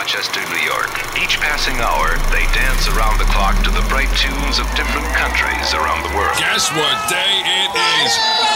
Rochester, New York. Each passing hour, they dance around the clock to the bright tunes of different countries around the world. Guess what day it is?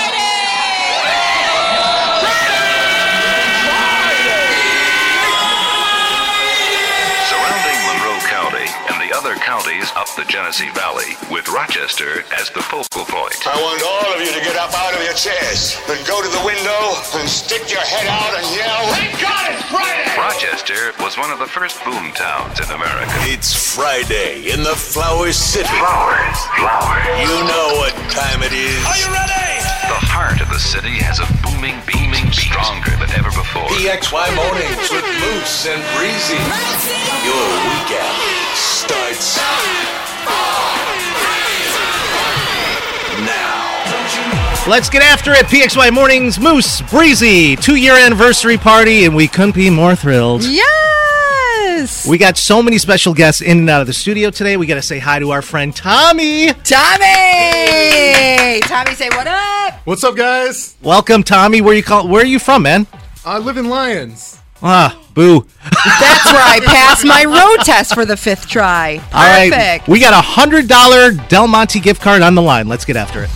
Surrounding Monroe County and the other counties up the Genesee Valley, with Rochester as the focal point. I want all of you to get up out of your chairs and go to the window and stick your head out and yell, "Thank God it's Friday!" Rochester was one of the first boom towns in America. It's Friday in the Flower City. Flowers. You know what time it is. Are you ready? The heart of the city has a booming beat, stronger than ever before. PXY Mornings with Moose and Breezy. Your weekend starts now. Let's get after it. PXY Mornings, Moose, Breezy, 2-year anniversary party, and we couldn't be more thrilled. Yes! We got so many special guests in and out of the studio today. We got to say hi to our friend Tommy. Tommy! Tommy, say what up? What's up, guys? Welcome, Tommy. Where are you from, man? I live in Lyons. Ah, boo. That's where I passed my road test for the 5th try. Perfect. All right, we got a $100 Del Monte gift card on the line. Let's get after it.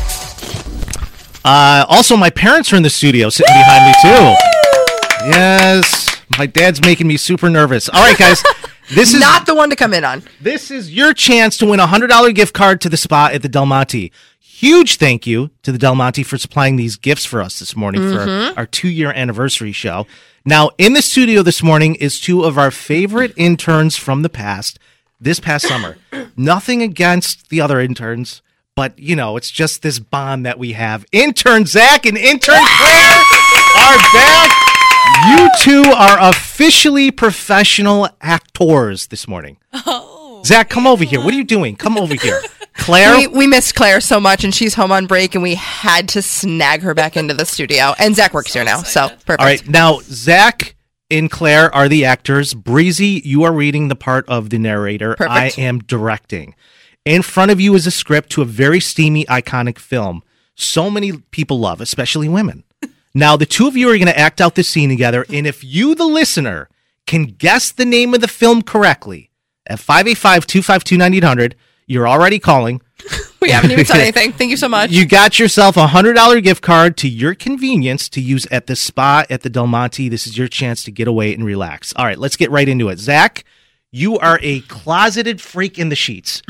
Also, my parents are in the studio sitting behind me, too. Yes, my dad's making me super nervous. All right, guys. This is not the one to come in on. This is your chance to win a $100 gift card to the spa at the Del Monte. Huge thank you to the Del Monte for supplying these gifts for us this morning for our 2-year anniversary show. Now, in the studio this morning is 2 of our favorite interns from the past, this past summer. Nothing against the other interns, but, you know, it's just this bond that we have. Intern Zach and intern Claire are back. You 2 are officially professional actors this morning. Oh, Zach, come over here. What are you doing? Come over here. Claire? We missed Claire so much, and she's home on break, and we had to snag her back into the studio. And Zach works here now, so perfect. All right, now, Zach and Claire are the actors. Breezy, you are reading the part of the narrator. Perfect. I am directing. In front of you is a script to a very steamy, iconic film so many people love, especially women. Now, the 2 of you are going to act out this scene together, and if you, the listener, can guess the name of the film correctly at 585-252-9800, you're already calling. We haven't even said anything. Thank you so much. You got yourself a $100 gift card to your convenience to use at the spa at the Del Monte. This is your chance to get away and relax. All right, let's get right into it. Zach, you are a closeted freak in the sheets.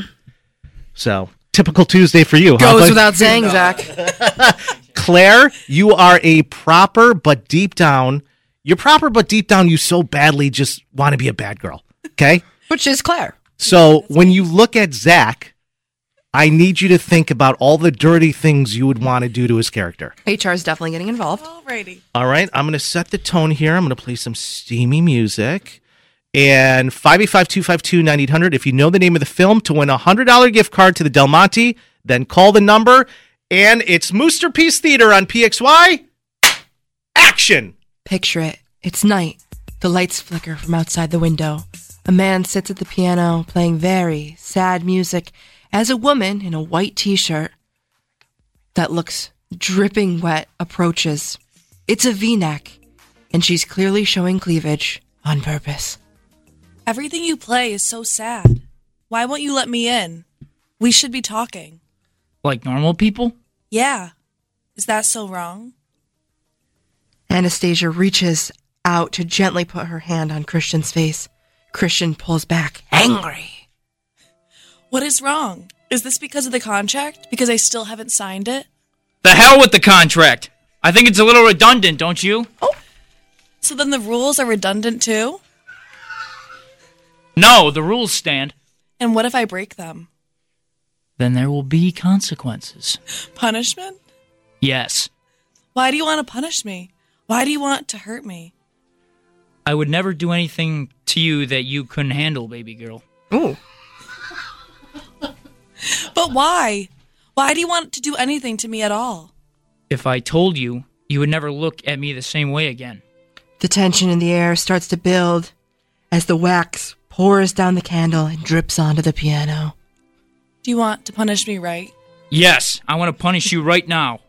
So, typical Tuesday for you. Goes without saying, Zach. Claire, you are a proper but deep down, you so badly just want to be a bad girl. Okay? Which is Claire. So when you look at Zach, I need you to think about all the dirty things you would want to do to his character. HR is definitely getting involved. Alrighty. All right, I'm going to set the tone here. I'm going to play some steamy music. And 585-252-9800, if you know the name of the film, to win a $100 gift card to the Del Monte, then call the number. And it's Moosterpiece Theater on PXY. Action! Picture it. It's night. The lights flicker from outside the window. A man sits at the piano playing very sad music as a woman in a white t-shirt that looks dripping wet approaches. It's a V-neck, and she's clearly showing cleavage on purpose. Everything you play is so sad. Why won't you let me in? We should be talking. Like normal people? Yeah. Is that so wrong? Anastasia reaches out to gently put her hand on Christian's face. Christian pulls back, angry. What is wrong? Is this because of the contract? Because I still haven't signed it? The hell with the contract. I think it's a little redundant, don't you? Oh. So then the rules are redundant too? No, the rules stand. And what if I break them? Then there will be consequences. Punishment? Yes. Why do you want to punish me? Why do you want to hurt me? I would never do anything to you that you couldn't handle, baby girl. Ooh. But why? Why do you want to do anything to me at all? If I told you, you would never look at me the same way again. The tension in the air starts to build as the wax pours down the candle and drips onto the piano. Do you want to punish me, right? Yes, I want to punish you right now.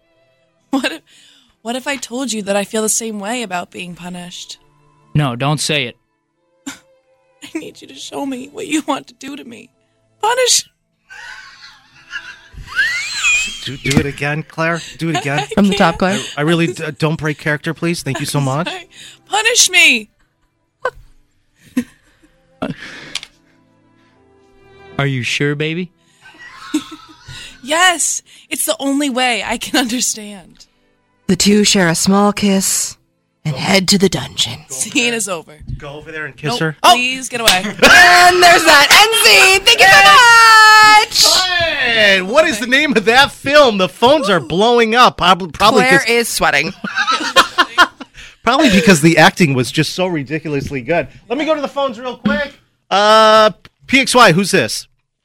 What if I told you that I feel the same way about being punished? No, don't say it. I need you to show me what you want to do to me. Punish. Do it again, Claire. Do it again. From the top, Claire. I really don't break character, please. Thank you so much. Sorry. Punish me. Are you sure, baby? Yes, it's the only way I can understand. The two share a small kiss and head to the dungeon. Scene is over. Go over there and kiss Nope, her. please get away. And there's that end scene. Thank you so much. Hey, what is the name of that film? The phones are blowing up. Probably Claire 'cause- is sweating. Probably because the acting was just so ridiculously good. Let me go to the phones real quick. PXY, who's this?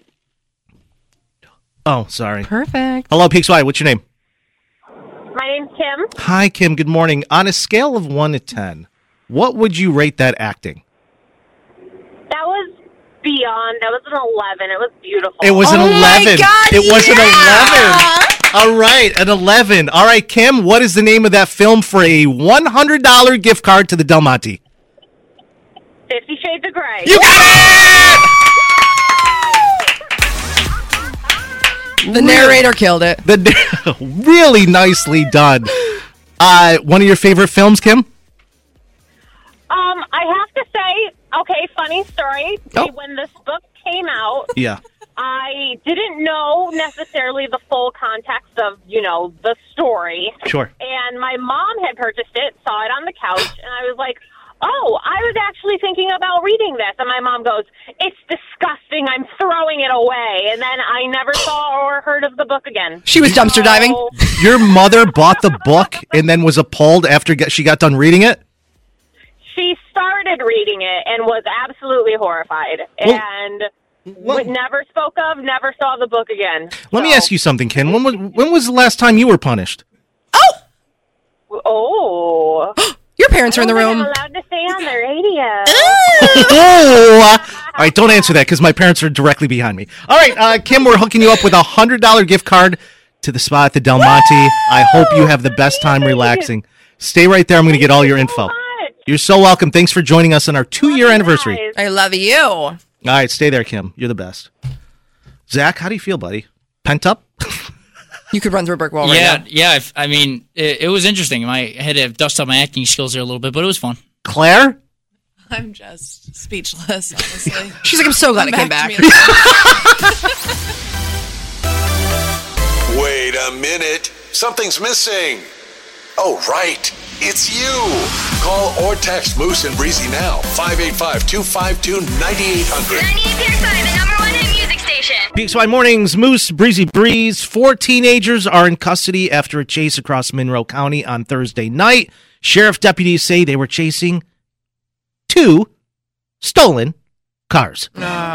Oh, sorry. Perfect. Hello, PXY. What's your name? My name's Kim. Hi, Kim. Good morning. On a scale of 1 to 10, what would you rate that acting? That was beyond. That was an 11. It was beautiful. It was an 11. My God, it was an yeah! 11. All right, an 11. All right, Kim, what is the name of that film for a $100 gift card to the Del Monte? 50 Shades of Grey. You got it! The narrator killed it. Really nicely done. One of your favorite films, Kim? I have to say, okay, funny story. Oh. When this book came out, Yeah. I didn't know necessarily the full context of, the story. Sure. And my mom had purchased it, saw it on the couch, and I was like, oh, I was actually thinking about reading this. And my mom goes, it's disgusting. I'm throwing it away. And then I never saw or heard of the book again. She was dumpster diving. Your mother bought the book and then was appalled after she got done reading it? She started reading it and was absolutely horrified. And never spoke of, never saw the book again. Let me ask you something, Ken. When was the last time you were punished? Oh. Your parents are in the room. I'm allowed to say on the radio. Oh! All right, don't answer that because my parents are directly behind me. All right, Kim, we're hooking you up with a $100 gift card to the spa at the Del Monte. I hope you have the best time relaxing. Stay right there. I'm going to get all your info. You're so welcome. Thanks for joining us on our 2-year anniversary. I love you. All right, stay there, Kim. You're the best. Zach, how do you feel, buddy? Pent up? You could run through a brick wall right now. Yeah. I mean, it was interesting. I had to dust up my acting skills there a little bit, but it was fun. Claire? I'm just speechless, honestly. She's like, I'm so glad I came back. Wait a minute. Something's missing. Oh, right. It's you. Call or text Moose and Breezy now. 585-252-9800. 98.5, the number one hit music station. PXY Mornings, Moose, Breezy Breeze. 4 teenagers are in custody after a chase across Monroe County on Thursday night. Sheriff deputies say they were chasing 2 stolen cars.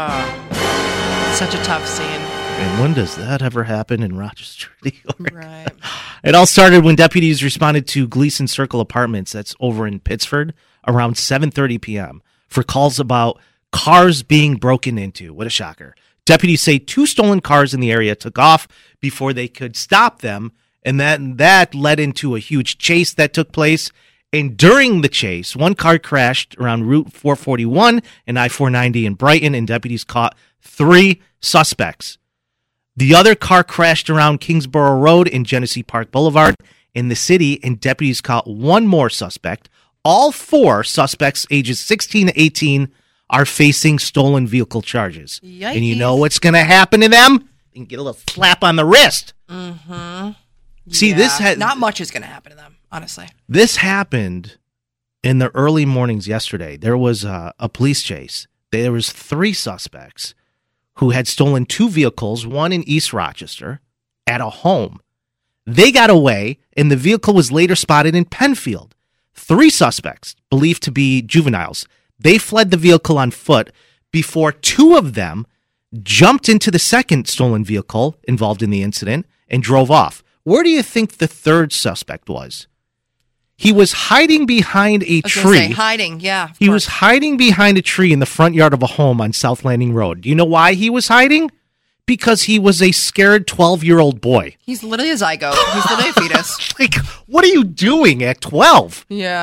Such a tough scene. And when does that ever happen in Rochester, New York? Right. It all started when deputies responded to Gleason Circle Apartments, that's over in Pittsford, around 7:30 p.m. for calls about cars being broken into. What a shocker. Deputies say 2 stolen cars in the area took off before they could stop them, and that led into a huge chase that took place. And during the chase, 1 car crashed around Route 441 and I-490 in Brighton, and deputies caught 3 suspects. The other car crashed around Kingsborough Road and Genesee Park Boulevard in the city, and deputies caught 1 more suspect. All 4 suspects, ages 16 to 18, are facing stolen vehicle charges. Yikes. And you know what's going to happen to them? They can get a little slap on the wrist. Mm-hmm. See, this had not much is going to happen to them, honestly. This happened in the early mornings yesterday. There was a police chase. There was 3 suspects who had stolen 2 vehicles, one in East Rochester, at a home. They got away, and the vehicle was later spotted in Penfield. 3 suspects, believed to be juveniles, they fled the vehicle on foot before 2 of them jumped into the second stolen vehicle involved in the incident and drove off. Where do you think the 3rd suspect was? He was hiding behind a tree. Hiding, yeah. He was hiding behind a tree in the front yard of a home on South Landing Road. Do you know why he was hiding? Because he was a scared 12-year-old boy. He's literally a zygote. He's literally a fetus. Like, what are you doing at 12? Yeah.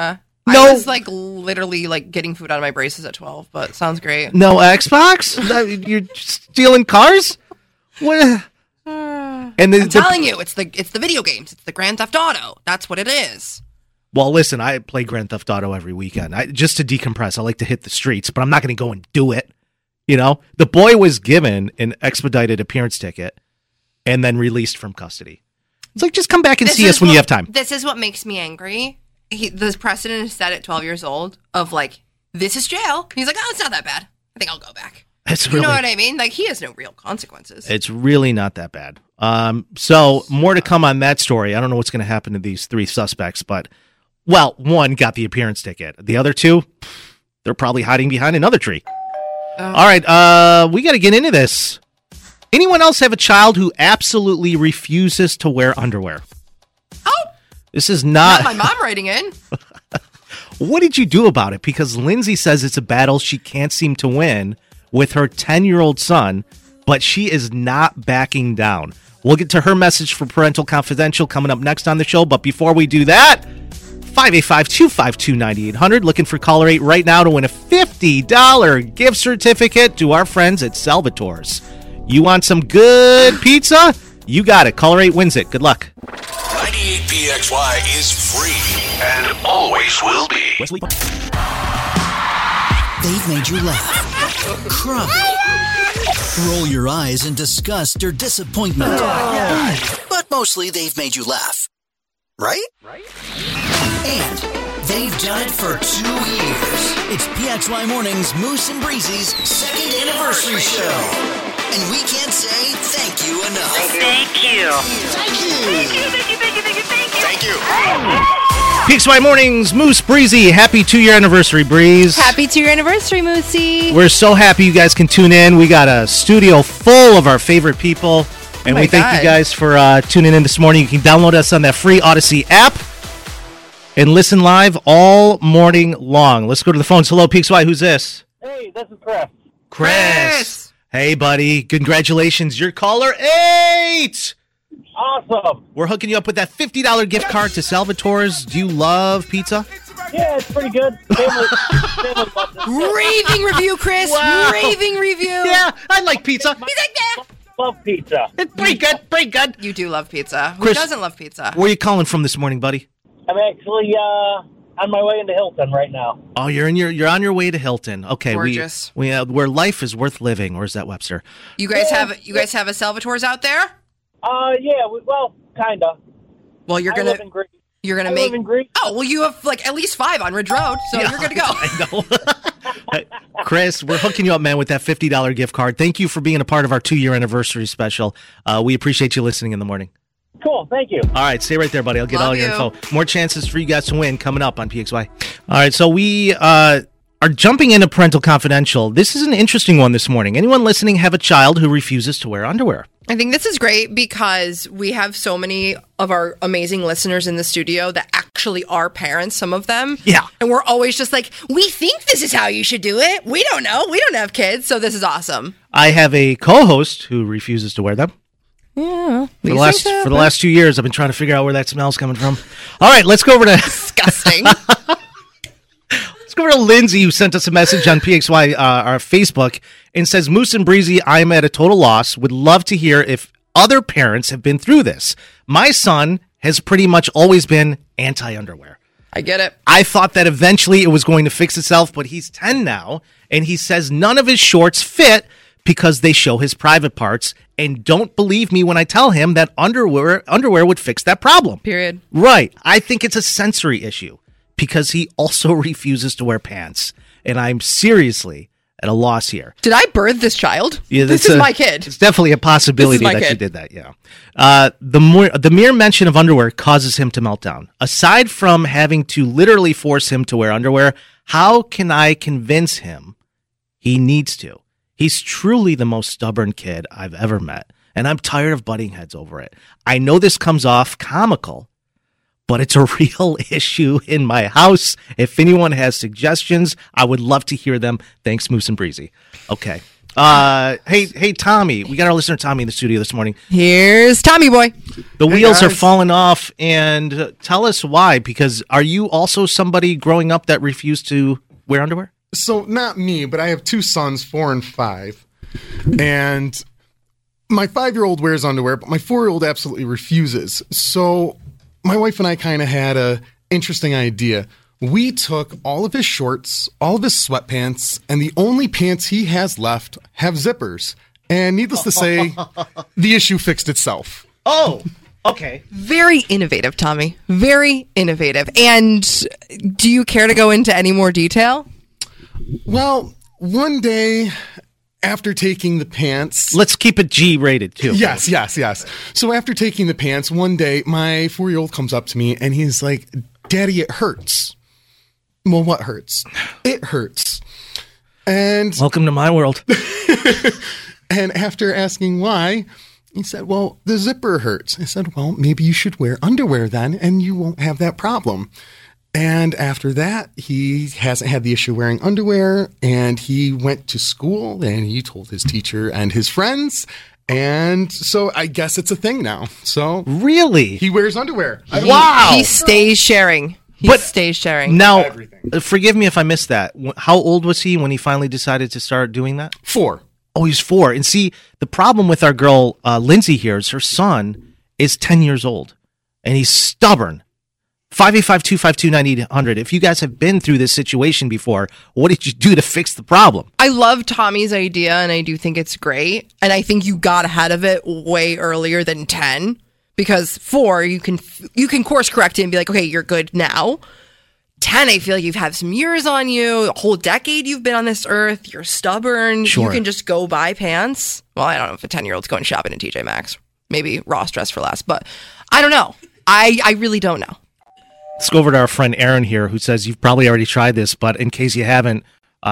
No. I was like literally like getting food out of my braces at 12, but sounds great. No Xbox? You're stealing cars? What? And I'm telling you, it's the video games. It's the Grand Theft Auto. That's what it is. Well, listen, I play Grand Theft Auto every weekend. Just to decompress, I like to hit the streets, but I'm not going to go and do it. You know, the boy was given an expedited appearance ticket and then released from custody. It's like, just come back and see us when you have time. This is what makes me angry. The precedent is set at 12 years old of like, this is jail. He's like, oh, it's not that bad. I think I'll go back. You know what I mean? Like, he has no real consequences. It's really not that bad. So more to come on that story. I don't know what's going to happen to these 3 suspects, but, well, one got the appearance ticket. The other 2, they're probably hiding behind another tree. All right, we got to get into this. Anyone else have a child who absolutely refuses to wear underwear? Oh, this is not my mom writing in. What did you do about it? Because Lindsay says it's a battle she can't seem to win with her 10-year-old son, but she is not backing down. We'll get to her message for Parental Confidential coming up next on the show, but before we do that, 585-252-9800, looking for caller 8 right now to win a $50 gift certificate to our friends at Salvatore's. You want some good pizza? You got it. Caller 8 wins it. Good luck. 98PXY is free And always will be. They've made you laugh, cry, roll your eyes in disgust or disappointment. But mostly they've made you laugh. Right? And they've done it for 2 years. It's PXY Mornings Moose and Breezy's 2nd anniversary show. And we can't say thank you enough. Thank you. Thank you. Thank you, thank you, thank you, thank you, thank you. Thank you. PXY Mornings, Moose, Breezy. Happy 2-year anniversary, Breeze. Happy 2-year anniversary, Moosey. We're so happy you guys can tune in. We got a studio full of our favorite people. And we thank you guys for tuning in this morning. You can download us on that free Odyssey app and listen live all morning long. Let's go to the phones. Hello, PXY. Who's this? Hey, this is Chris. Chris. Hey, buddy. Congratulations. You're caller 8. Awesome. We're hooking you up with that $50 gift card to Salvatore's. Do you love pizza? Yeah, it's pretty good. Family loves it. Raving review, Chris. Wow. Raving review. Yeah, I like pizza. He's like, yeah. Love pizza. It's pretty good. Pretty good. You do love pizza. Who Chris, doesn't love pizza? Where are you calling from this morning, buddy? I'm actually on my way into Hilton right now. Oh, you're on your way to Hilton. Okay, Gorgeous. we where life is worth living. Or is that Webster? You guys have a Salvatore's out there? Yeah, well, kinda. Well, you're I gonna live in Greece. you're gonna I make. live in Greece. Oh, well, you have like at least 5 on Ridge Road, so you're good to go. I know. Chris, we're hooking you up, man, with that $50 gift card. Thank you for being a part of our 2-year anniversary special. We appreciate you listening in the morning. Cool, thank you. All right, stay right there, buddy. I'll get Love all your you. info. More chances for you guys to win coming up on PXY. All right, so we are jumping into Parental Confidential. This is an interesting one this morning. Anyone listening have a child who refuses to wear underwear? I think this is great because we have so many of our amazing listeners in the studio that actually are parents, some of them. Yeah. And we're always just like, we think this is how you should do it. We don't know. We don't have kids, so this is awesome. I have a co-host who refuses to wear them. Yeah. For the last 2 years, I've been trying to figure out where that smell's coming from. All right, let's go over to Disgusting. let's go over to Lindsay, who sent us a message on PXY, our Facebook, and says, Moose and Breezy, I'm at a total loss. Would love to hear if other parents have been through this. My son has pretty much always been anti-underwear. I get it. I thought that eventually it was going to fix itself, but he's 10 now, and he says none of his shorts fit because they show his private parts, and don't believe me when I tell him that underwear would fix that problem. Period. Right. I think it's a sensory issue because he also refuses to wear pants, and I'm seriously at a loss here. Did I birth this child? Yeah, this is my kid. It's definitely a possibility that you did that, yeah. The mere mention of underwear causes him to melt down. Aside from having to literally force him to wear underwear, how can I convince him he needs to? He's truly the most stubborn kid I've ever met, and I'm tired of butting heads over it. I know this comes off comical, but it's a real issue in my house. If anyone has suggestions, I would love to hear them. Thanks, Moose and Breezy. Okay. Hey, Tommy. We got our listener Tommy in the studio this morning. Here's Tommy boy. The wheels are falling off, and tell us why. Because are you also somebody growing up that refused to wear underwear? So not me, but I have two sons, 4 and 5. And my 5-year-old wears underwear, but my 4-year-old absolutely refuses. So my wife and I kind of had a interesting idea. We took all of his shorts, all of his sweatpants, and the only pants he has left have zippers. And needless to say, the issue fixed itself. Oh, okay. Very innovative, Tommy. Very innovative. And do you care to go into any more detail? Well, one day after taking the pants... Let's keep it G-rated, too. Yes. So after taking the pants, one day, my 4-year-old comes up to me, and he's like, Daddy, it hurts. Well, what hurts? It hurts. And welcome to my world. And after asking why, he said, well, the zipper hurts. I said, well, maybe you should wear underwear then, and you won't have that problem. And after that, he hasn't had the issue wearing underwear, and he went to school, and he told his teacher and his friends, and so I guess it's a thing now. So really? He wears underwear. Wow. He stays sharing. Stays sharing. Now, forgive me if I missed that. How old was he when he finally decided to start doing that? 4. Oh, he's 4. And see, the problem with our girl, Lindsay here, is her son is 10 years old, and he's stubborn. 585-252-9800. If you guys have been through this situation before, what did you do to fix the problem? I love Tommy's idea, and I do think it's great. And I think you got ahead of it way earlier than 10. Because 4, you can course correct it and be like, okay, you're good now. 10, I feel like you've had some years on you, a whole decade you've been on this earth, you're stubborn, Sure. You can just go buy pants. Well, I don't know if a 10-year-old's going shopping at TJ Maxx. Maybe Ross Dress for Less, but I don't know. I really don't know. Let's go over to our friend Aaron here, who says you've probably already tried this, but in case you haven't,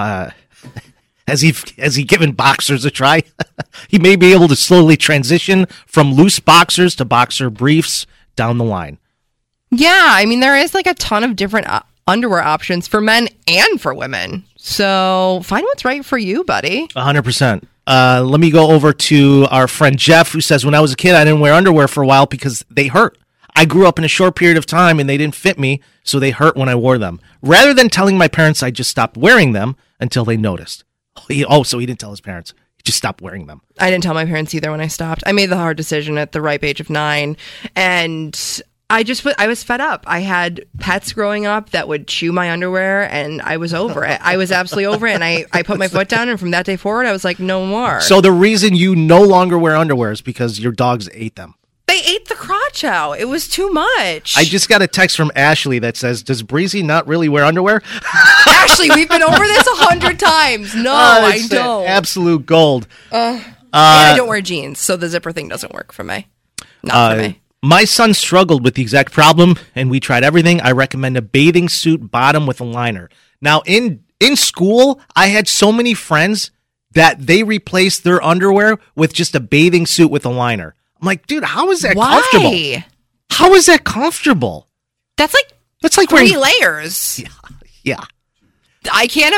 has he given boxers a try? He may be able to slowly transition from loose boxers to boxer briefs down the line. Yeah, I mean, there is like a ton of different underwear options for men and for women. So find what's right for you, buddy. 100%. Let me go over to our friend Jeff, who says, when I was a kid, I didn't wear underwear for a while because they hurt. I grew up in a short period of time and they didn't fit me, so they hurt when I wore them. Rather than telling my parents, I just stopped wearing them until they noticed. So he didn't tell his parents. He just stopped wearing them. I didn't tell my parents either when I stopped. I made the hard decision at the ripe age of 9, and I was fed up. I had pets growing up that would chew my underwear, and I was over it. I was absolutely over it, and I put my foot down, and from that day forward, I was like, no more. So the reason you no longer wear underwear is because your dogs ate them. They ate the crotch out. It was too much. I just got a text from Ashley that says, does Breezy not really wear underwear? Ashley, we've been over this 100 times. No, I don't. Absolute gold. And I don't wear jeans, so the zipper thing doesn't work for me. Not for me. My son struggled with the exact problem, and we tried everything. I recommend a bathing suit bottom with a liner. Now, in school, I had so many friends that they replaced their underwear with just a bathing suit with a liner. I'm like, dude, how is that comfortable? How is that comfortable? That's like 3 layers. Yeah. I can't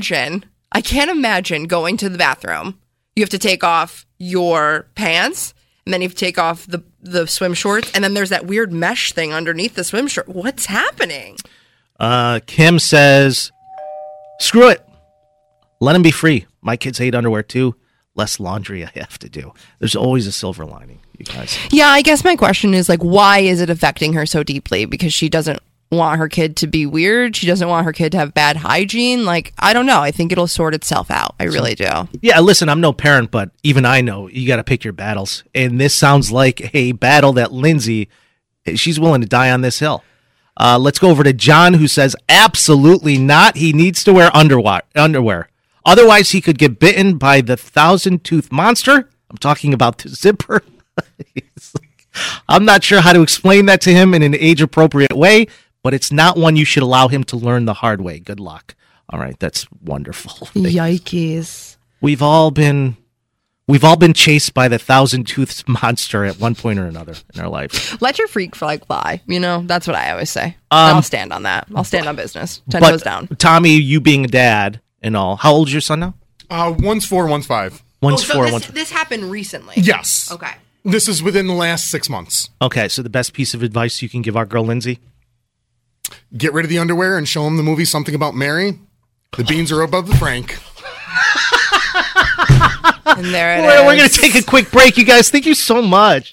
imagine going to the bathroom. You have to take off your pants, and then you have to take off the swim shorts, and then there's that weird mesh thing underneath the swim shirt. What's happening? Kim says, screw it. Let him be free. My kids hate underwear too. Less laundry I have to do. There's always a silver lining, you guys. Yeah, I guess my question is, like, why is it affecting her so deeply? Because she doesn't want her kid to be weird. She doesn't want her kid to have bad hygiene. Like, I don't know. I think it'll sort itself out. I really do. Yeah, listen, I'm no parent, but even I know you got to pick your battles. And this sounds like a battle that Lindsay, she's willing to die on this hill. Let's go over to John, who says, absolutely not. He needs to wear underwear. Otherwise, he could get bitten by the 1,000-tooth monster. I'm talking about the zipper. I'm not sure how to explain that to him in an age-appropriate way, but it's not one you should allow him to learn the hard way. Good luck. All right, that's wonderful. Yikes. We've all been chased by the 1,000-tooth monster at one point or another in our life. Let your freak flag fly. You know, that's what I always say. I'll stand on that. I'll stand on business. 10 toes down. Tommy, you being a dad and all, how old is your son now? One's 4, one's 5. One's so 4, this, one's this happened recently. Yes. Okay. This is within the last 6 months. Okay, so the best piece of advice you can give our girl Lindsay? Get rid of the underwear and show them the movie Something About Mary. The beans are above the frank. And there it is. We're going to take a quick break, you guys. Thank you so much.